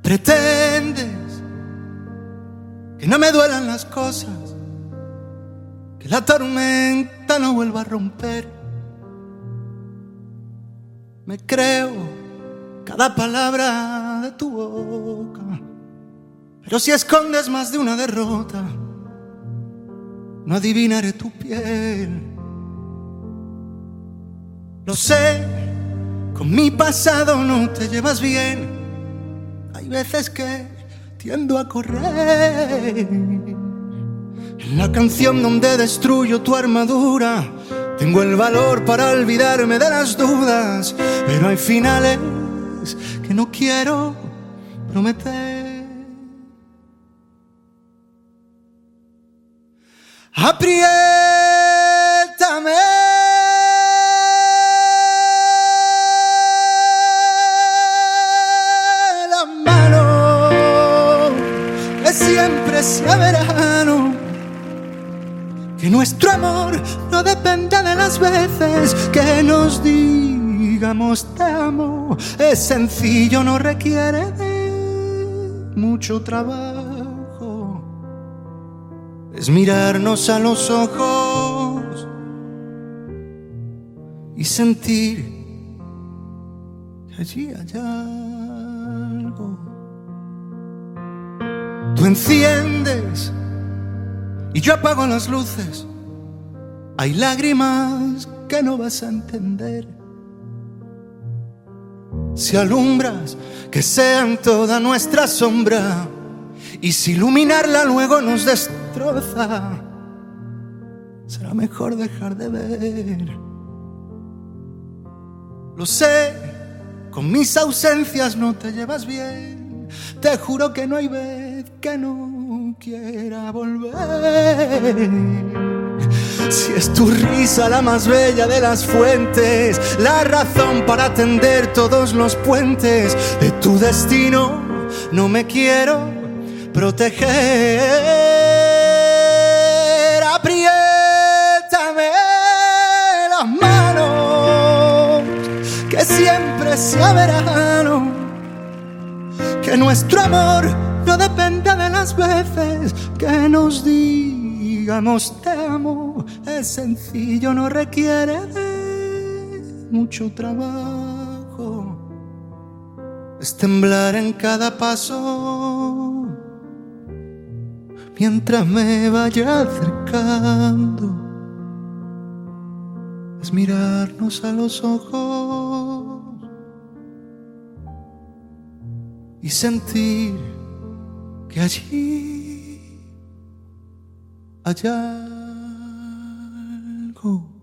Pretendes que no me duelan las cosas, que la tormenta no vuelva a romper. Me creo cada palabra de tu boca, pero si escondes más de una derrota, no adivinaré tu piel. Lo sé, con mi pasado no te llevas bien. Hay veces que tiendo a correr. En la canción donde destruyo tu armadura, tengo el valor para olvidarme de las dudas, pero hay finales que no quiero prometer. Apriétame la mano, que siempre sea verano, que nuestro amor no dependa de las veces que nos digamos te amo. Es sencillo, no requiere de mucho trabajo. Es mirarnos a los ojos y sentir que allí hay algo. Tú enciendes y yo apago las luces. Hay lágrimas que no vas a entender. Si alumbras, que sean toda nuestra sombra, y si iluminarla luego nos destroza, será mejor dejar de ver. Lo sé, con mis ausencias no te llevas bien. Te juro que no hay vez que no quiera volver. Si es tu risa la más bella de las fuentes, la razón para tender todos los puentes de tu destino, no me quiero proteger. Apriétame las manos, que siempre sea verano, que nuestro amor no dependa de las veces que nos digamos te amo. Es sencillo, no requiere de mucho trabajo. Es temblar en cada paso mientras me vaya acercando. Es mirarnos a los ojos y sentir que allí hay algo.